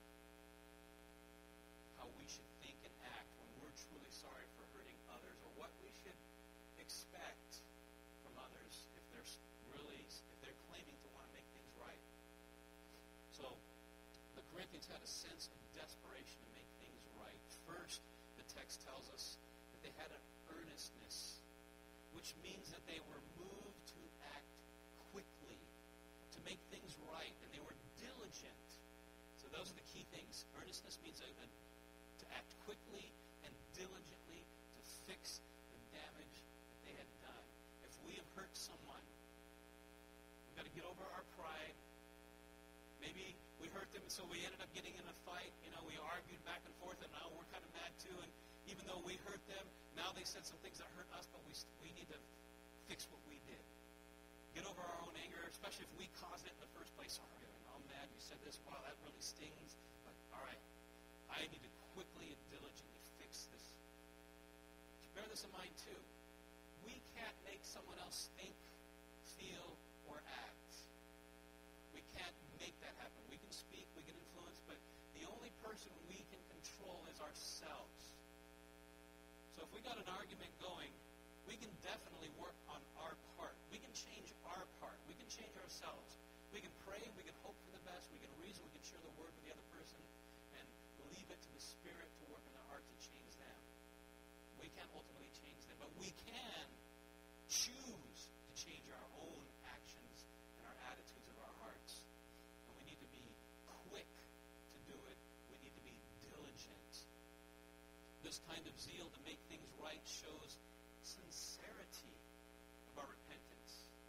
How we should think and act when we're truly sorry for hurting others, or what we should expect from others if they're claiming to want to make things right. So, the Corinthians had a sense of desperation to make things right. First, the text tells us that they had an earnestness, which means that they were moved to act quickly, to make things right, and they were diligent. So those are the key things. Earnestness means to act quickly and diligently to fix the damage that they had done. If we have hurt someone, we've got to get over our pride. Maybe we hurt them, so we ended up getting in a fight. We argued back and forth, and now we're kind of mad too. And even though we hurt them, now they said some things that hurt us, but we need to fix what we did. Get over our own anger, especially if we caused it in the first place. Sorry, I'm mad you said this. Wow, that really stings. But all right, I need to quickly and diligently fix this. Bear this in mind too. We can't make someone else think, feel, or act. We can't make that happen. We can speak, we can influence, but the only person we can control is ourselves. So if we got an argument going, we can definitely work on our part. We can change our part. We can change ourselves. We can pray, we can hope for the best, we can reason, we can share the word with the other person, and leave it to the Spirit to work in the heart to change them. We can't ultimately change them, but we can choose to change our own actions and our attitudes of our hearts. And we need to be quick to do it. We need to be diligent. This kind of zeal to make things right shows sincerity of our repentance.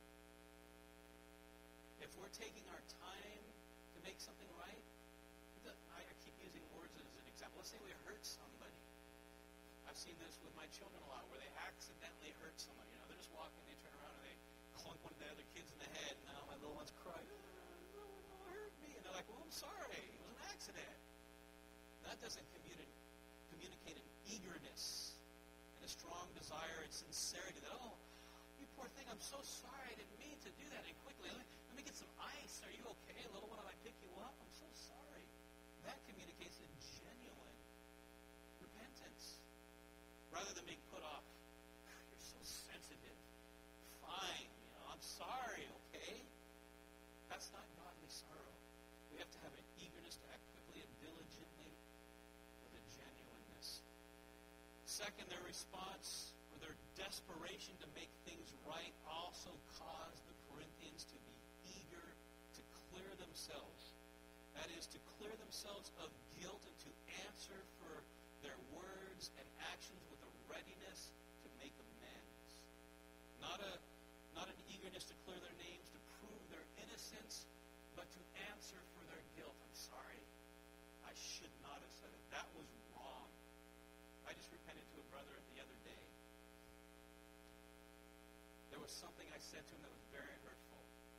If we're taking our time to make something right, I keep using words as an example. Let's say we hurt somebody. I've seen this with my children a lot, where they accidentally hurt someone. They're just walking, they turn around, and they clunk one of the other kids in the head, and now my little one's crying, no, hurt me. And they're like, well, I'm sorry. It was an accident. That doesn't communicate an eagerness and a strong desire and sincerity that, oh, you poor thing, I'm so sorry. I didn't mean to do that. And quickly, let me get some ice. Are you okay? Little one, I pick you up. I'm so sorry. That communicates a genuine repentance. Rather than being put off, you're so sensitive. Fine, I'm sorry, okay? That's not godly sorrow. We have to have an eagerness to act quickly and diligently with a genuineness. Second, their response, or their desperation to make things right, also caused the Corinthians to be eager to clear themselves. That is, to clear themselves of guilt and to answer for their words and actions with a readiness to make amends. Not an eagerness to clear their names, to prove their innocence, but to answer for their guilt. I'm sorry. I should not have said it. That was wrong. I just repented to a was something I said to him that was very hurtful.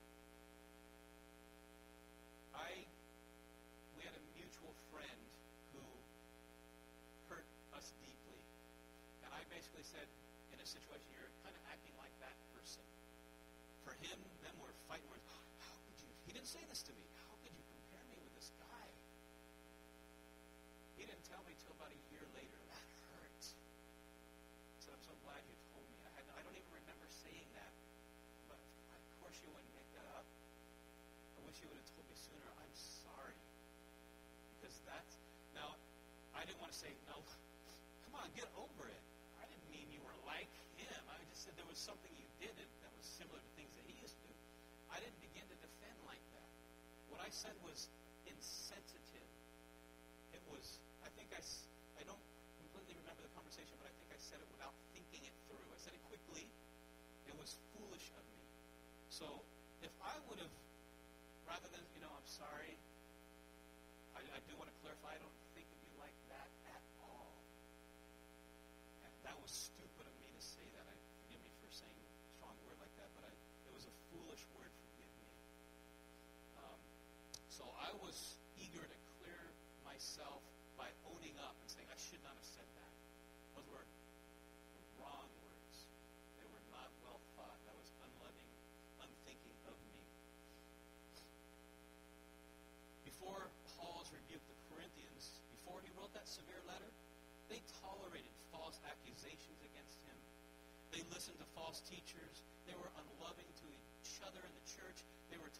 We had a mutual friend who hurt us deeply. And I basically said, in a situation, you're kind of acting like that person. For him, then we're fighting. How could you? He didn't say this to me. How could you compare me with this guy? He didn't tell me till about a year later. That hurt. I said, I'm so glad you told me. I don't even remember saying that. But of course you wouldn't make that up. I wish you would have told me sooner. I'm sorry. Because that's... Now, I didn't want to say, no, come on, get over it. I didn't mean you were like him. I just said there was something you did that was similar to things that he used to do. I didn't begin to defend like that. What I said was insensitive. It was, I don't completely remember the conversation, but I think I said it without thinking it through. I said it quickly. It was foolish of me. So if I would have, rather than, I'm sorry, I do want to clarify, I don't think of you like that at all. And that was stupid of me to say that. Forgive me for saying a strong word like that, but it was a foolish word, forgive me. So I was eager to clear myself by owning up and saying, I should not have said that. Those were wrong words. They were not well thought. That was unloving, unthinking of me. Before Paul's rebuked the Corinthians, before he wrote that severe letter, they tolerated false accusations against him. They listened to false teachers. They were unloving to each other in the church. They were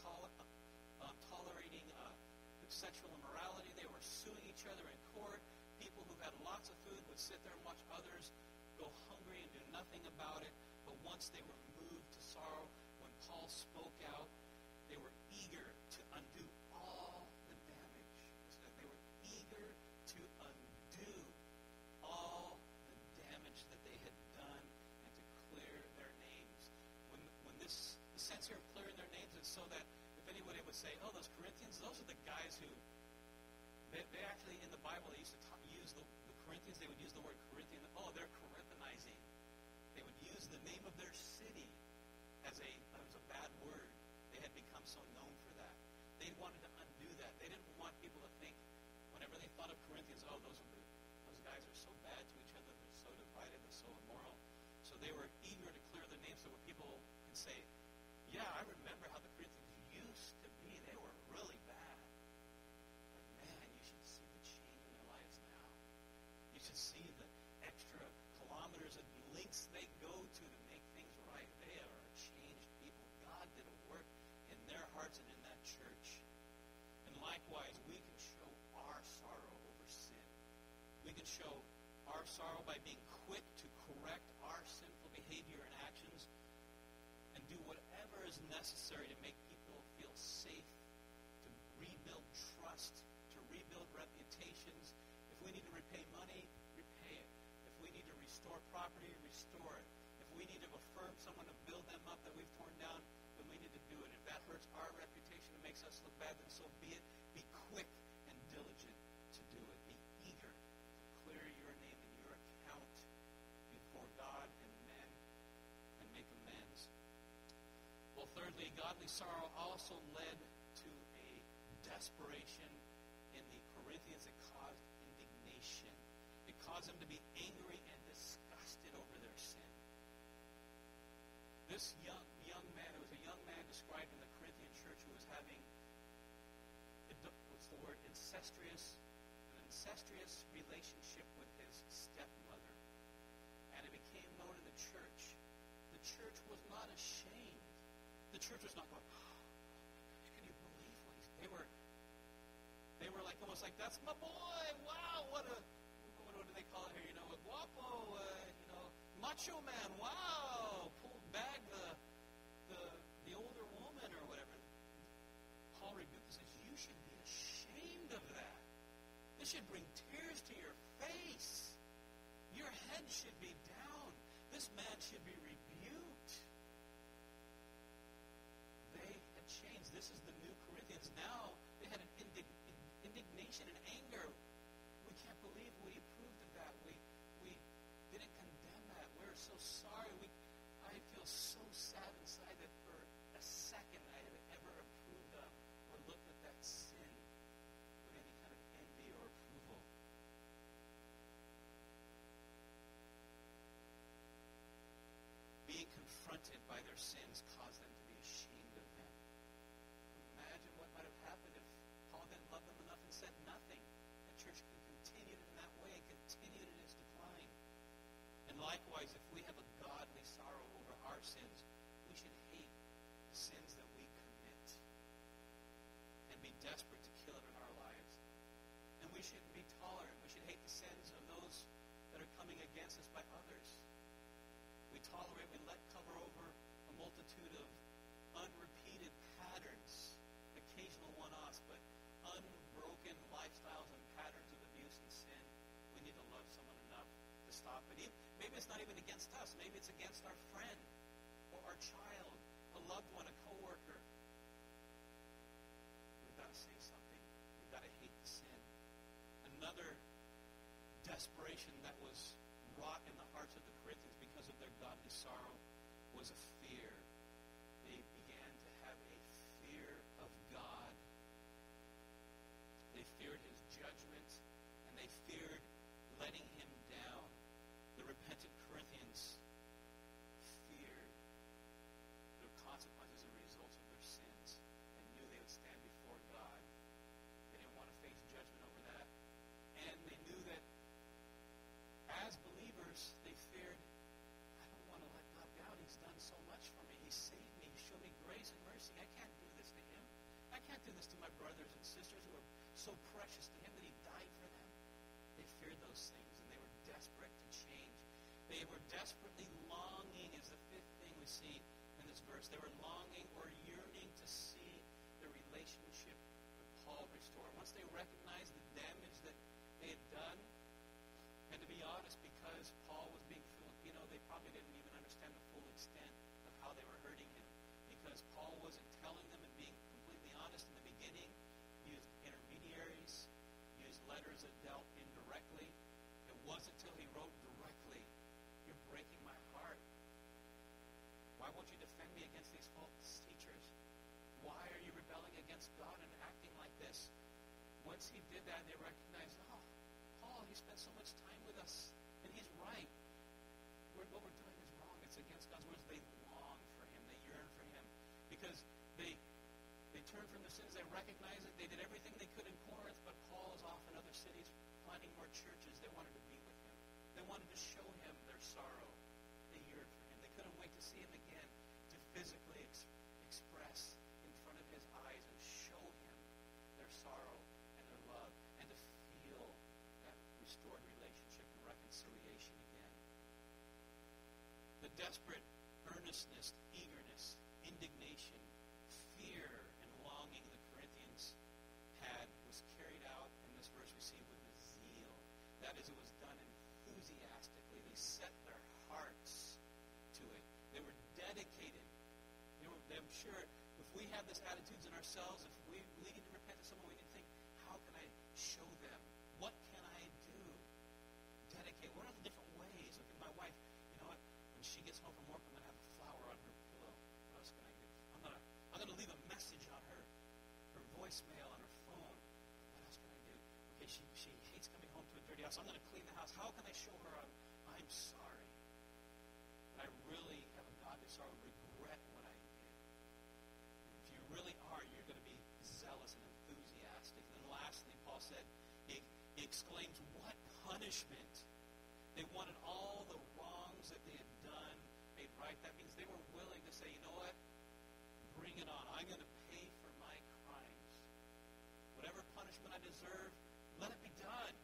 tolerating sexual immorality. They were suing each other in court. People who had lots of food would sit there and watch others go hungry and do nothing about it. But once they were moved to sorrow, when Paul spoke out, they were eager to undo all the damage. They were eager to undo all the damage that they had done and to clear their names. When the sense here of clearing their names is so that if anybody would say, oh, those Corinthians, those are the guys who, they actually, in the Bible, they used to use the Corinthians, they would use the word Corinthian. Oh, they're Corinthianizing. They would use the name of their city as a bad word. They had become so known for that. They wanted to undo that. They didn't want people to think, whenever they thought of Corinthians, oh, those guys are so bad to each other, they're so divided, they're so immoral. So they were eager to clear the names so that people could say, yeah, I remember how the Corinthians used to be. They were really bad. But man, you should see the change in their lives now. You should see the extra kilometers and links they go to make things right. They are a changed people. God did a work in their hearts and in that church. And likewise, we can show our sorrow over sin. We can show our sorrow by being quick to correct our sinful behavior and actions and do whatever is necessary to make people feel safe, to rebuild trust, to rebuild reputations. If we need to repay money, repay it. If we need to restore property, restore it. If we need to affirm someone to build them up that we've torn down, then we need to do it. If that hurts our reputation and makes us look bad, then so be it. Be quick and diligent to do it. Be eager to clear your name and your account before God and men and make amends. Well, thirdly, godly sorrow also led to a desperation in the Corinthians that caused indignation. It caused them to be angry and disgusted over their sin. This young man, it was a young man described in the Corinthian church who was having, what's the word, an incestuous relationship with his stepmother. And it became known in the church. The church was not ashamed. The church was not going, oh, can you believe what they were like almost like, that's my boy. Wow, what do they call it here? A guapo, macho man. Wow, pulled back the older woman or whatever. Paul rebuked and says, you should be ashamed of that. This should bring tears to your face. Your head should be down. This man should be rebuked. They had changed. This is the new Corinthians. Now they had an indignation and anger. We can't believe we approved of that. We didn't condemn that. We're so sorry. I feel so sad inside that for a second I had ever approved of or looked at that sin with any kind of envy or approval. Being confronted by their sins caused them to be ashamed of them. Imagine what might have happened if Paul didn't love them enough and said nothing. The church could continue in that way and continued in its decline. And likewise, if we have a godly sorrow over our sins, we should hate the sins that we commit and be desperate to kill it in our lives. And we shouldn't be tolerant. We should hate the sins of those that are coming against us by others. We tolerate, we let cover over a multitude of unrepeated patterns, occasional one-offs, but unbroken lifestyles and patterns of abuse and sin. We need to love someone enough to stop it. Maybe it's not even against us. Maybe it's against our friend or our child, a loved one, a coworker. We've got to say something. We've got to hate the sin. Another desperation that was wrought in the hearts of the Corinthians because of their godly sorrow was a fear. They began to have a fear of God. They feared his judgment, and they feared letting him down. The repentant Corinthians feared the consequences and results of their sins and knew they would stand before God. They didn't want to face judgment over that. And they knew that as believers, they feared, I don't want to let God down. He's done so much for me. He saved me. He showed me grace and mercy. I can't do this to him. I can't do this to my brothers and sisters who are so precious to him that he died for them. They feared those things, and they were desperate to change. They were desperately longing, is the fifth thing we see in this verse. They were longing or yearning to see the relationship with Paul restored. Once they recognized the damage that they had done, and to be honest, because Paul was being Filipino, they probably didn't even understand the full extent of how they were hurting him. Because Paul wasn't telling them and being completely honest in the beginning, used intermediaries, used letters that dealt indirectly. It wasn't until he wrote directly, you're breaking my heart. Why won't you defend me against these false teachers? Why are you rebelling against God and acting like this? Once he did that, they recognized, oh, Paul, he spent so much time with us, and he's right. What we're doing is wrong. It's against God's words. They long for him. They yearn for him. Because they turned from their sins. They recognized it. They did everything they could in Corinth, but Paul is off in other cities planting more churches. They wanted to be with him. They wanted to show him their sorrow. They yearned for him. They couldn't wait to see him again, to physically express in front of his eyes and show him their sorrow and their love, and to feel that restored relationship and reconciliation again. The desperate earnestness, eagerness, indignation, fear, and longing the Corinthians had was carried out in this verse we see with zeal. That is, it was done enthusiastically. They set their hearts to it. They were dedicated. I'm sure if we have this attitudes in ourselves, if we need to repent to someone, we need to think, how can I show them? What can I do? Dedicate. What are the different ways? Look at my wife. You know what? When she gets home from work, I'm going to have a flower on her pillow. What else can I do? I'm going to leave a message on her voicemail on her phone. What else can I do? Okay, she hates coming home to a dirty house. I'm going to clean the house. How can I show her I'm sorry? And I really have a godly sorrow, regret what I did. If you really are, you're going to be zealous and enthusiastic. And then lastly, Paul said, he exclaims, what punishment? They wanted all the wrongs that they had done made right. That means they were willing to say, you know what? Bring it on. I'm going to pay for my crimes. Whatever punishment I deserve, let it be done.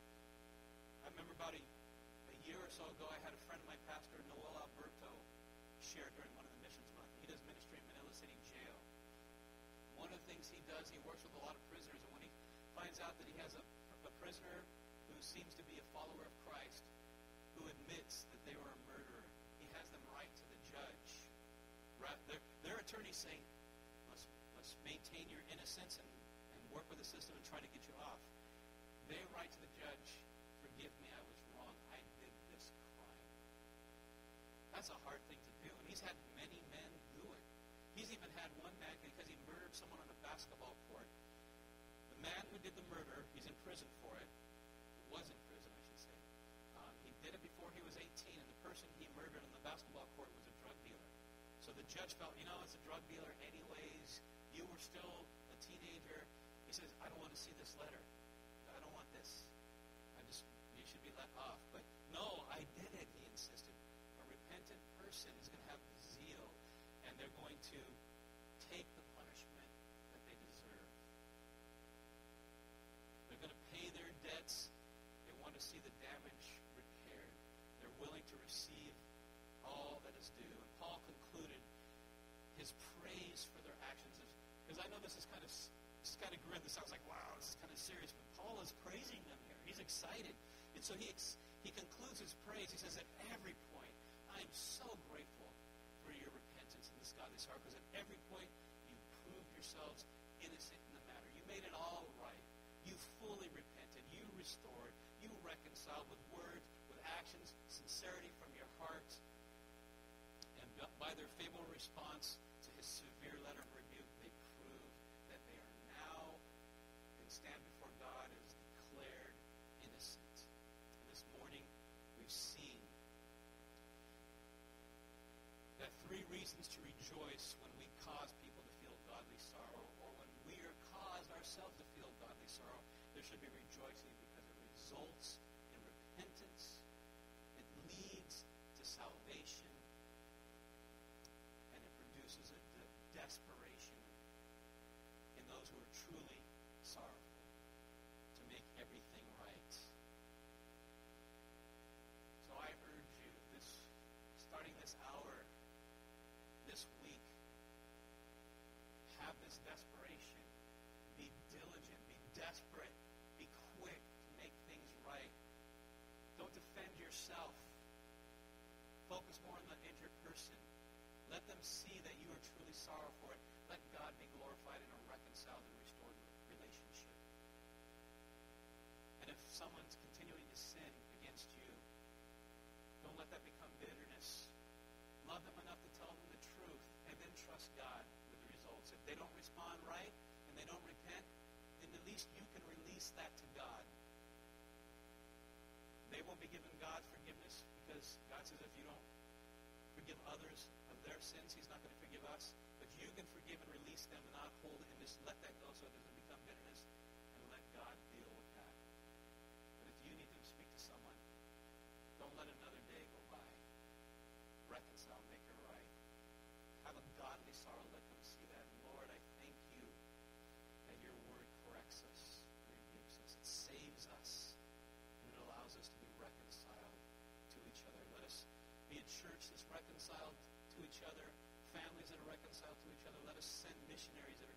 I remember about a year or so ago, I had a friend of my pastor, Noel Alberto, share during one of the missions months. He does ministry in Manila City Jail. One of the things he does, he works with a lot of prisoners, and when he finds out that he has a prisoner who seems to be a follower of Christ, who admits that they were a murderer, he has them write to the judge. Their attorney's saying, let's maintain your innocence and work with the system and try to get you off. They write to the judge, forgive me, I was wrong. I did this crime. That's a hard thing to do. And he He's had many men do it. He's even had one man, because he murdered someone on a basketball court. The man who did the murder, he's in prison for it. Was in prison, I should say. He did it before he was 18, and the person he murdered on the basketball court was a drug dealer. So the judge felt, it's a drug dealer anyways. You were still a teenager. He says, I don't want to see this letter. I don't want this. You should be let off. But no, I did it, he insisted. A repentant person is going to have zeal, and they're going to take the punishment that they deserve. They're going to pay their debts. They want to see the damage repaired. They're willing to receive all that is due. And Paul concluded his praise for their actions. Because I know this is kind of grim. This sounds like, wow, this is kind of serious. But Paul is praising them here. He's excited. And so he concludes his praise. He says, at every point, I am so grateful for your repentance and this godly sorrow. Because at every point, you proved yourselves innocent in the matter. You made it all right. You fully repented. You restored. You reconciled with words, with actions, sincerity from your heart. And by their favorable response to his severe letter of rebuke, they prove that they are now and stand before God as declared innocent. And this morning, we've seen that 3 reasons to rejoice when we cause people to feel godly sorrow, or when we are caused ourselves to feel godly sorrow. There should be rejoicing because it results in repentance. It leads to salvation. And it produces a desperation in those who are truly sorrowful to make everything right. So I urge you, starting this hour, this week, have this desperation. Be diligent. Be desperate. Be quick to make things right. Don't defend yourself. Focus more on the injured person. Let them see that you are truly sorrowful for it. Let God be glorified in a reconciled and restored relationship. And if someone's continuing to sin against you, don't let that become bitterness. Love them enough to tell them the truth, and then trust God with the results. If they don't respond right and they don't repent, then at least you can release that to God. They won't be given God forgiveness because God says if you don't forgive others of their sins, he's not going to forgive us. But you can forgive and release them and not hold it and just let that go so it doesn't become bitterness, and let God deal with that. But if you need to speak to someone, don't let another day go by. Reconcile, make it right. Have a godly sorrow. Let them see that. And Lord, I thank you that your word corrects us, rebukes us, it saves us, and it allows us to be reconciled to each other. Let us be a church that's reconciled to each other, families that are reconciled to each other. Let us send missionaries that are